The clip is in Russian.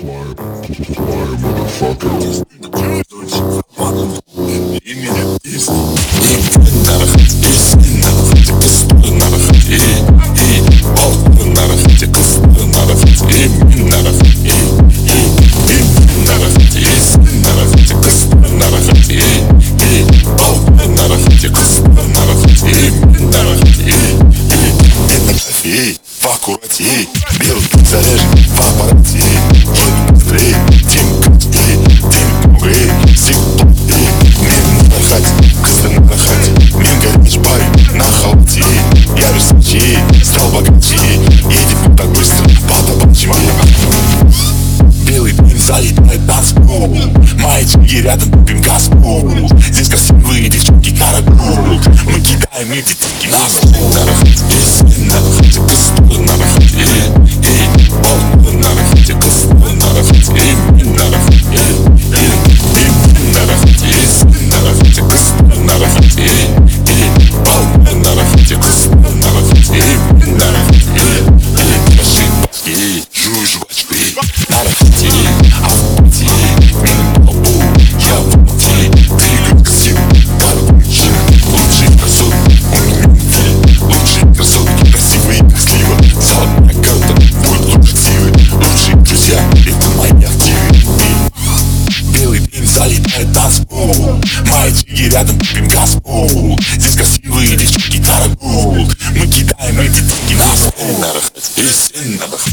motherfucker. Поаккуратней, белый заряжен в аппарате. Чем быстрее, тем красивее, тем многое, симплее. Мен нарахать, кызды нарахать. Мен горячий парень на халате. Я Версаче, стал богаче. Едем так быстро, по-табачему. Белый дым залетает танцпол. Мои чиги рядом, купим газпол. Здесь красивые девчонки карагул. Мы кидаем им детки на стол. Нарахать, если нарахать, кызды нарахать. Залетает танцпол. Мои чиги рядом, купим газпол. Здесь красивые девчонки карагул. Мы кидаем эти деньги на стол. Нарахать, если нарахать.